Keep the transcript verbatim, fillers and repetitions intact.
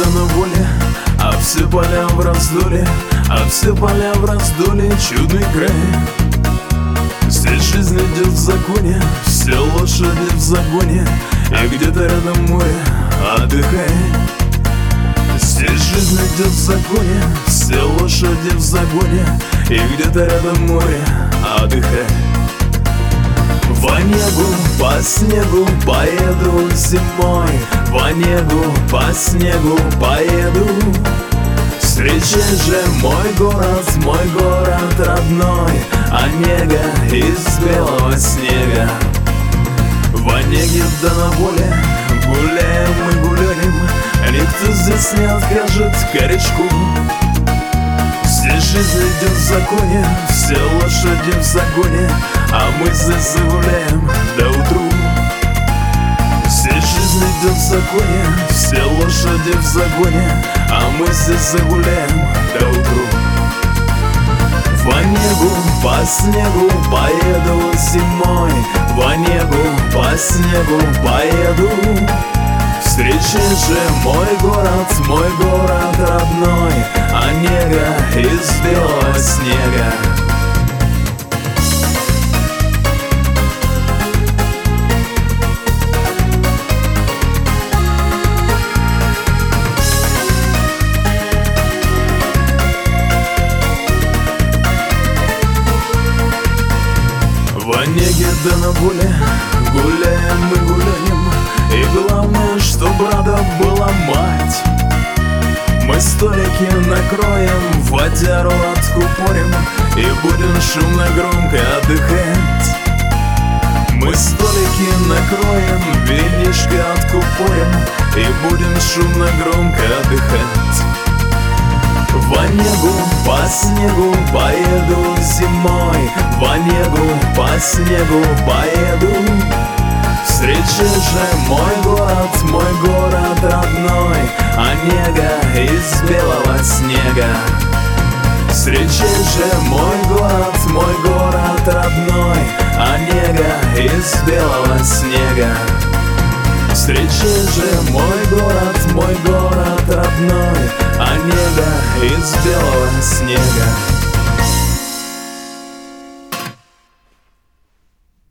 да на воле, а все поля в раздоле, а все поля в раздоле, чудный край. Здесь жизнь идет в законе, все лошади в загоне, и где-то рядом море, отдыхай. Здесь жизнь идет в законе, все лошади в загоне, и где-то рядом море, отдыхай. По небу, по снегу поеду зимой, по небу, по снегу поеду. Встречай же мой город, мой город родной, Онега из белого снега. В Онеге да на воле гуляем мы гуляем, никто здесь не откажет корешку. Здесь жизнь идет в законе, все лошади в загоне, а мы здесь загуляем до утру. Здесь жизнь идет в законе, все лошади в загоне, а мы здесь загуляем до утру. В Онегу, по снегу поеду зимой, в Онегу, по снегу поеду. Встречай же мой город, мой город родной, Онега из белого снега. В Онеге да на воле гуляем мы гуляем, и главное, чтоб рада была мать. Мы столики накроем, водяру откупорим, и будем шумно громко отдыхать. Мы столики накроем, винишко откупорим, и будем шумно громко отдыхать. В Онегу, по снегу поеду зимой, в Онегу, по снегу поеду. Встречай же мой город, мой город родной, Онега из белого снега. Встречай же мой город, мой город родной, Онега из белого снега. Встречай же мой город, мой город родной, Онега из белого снега.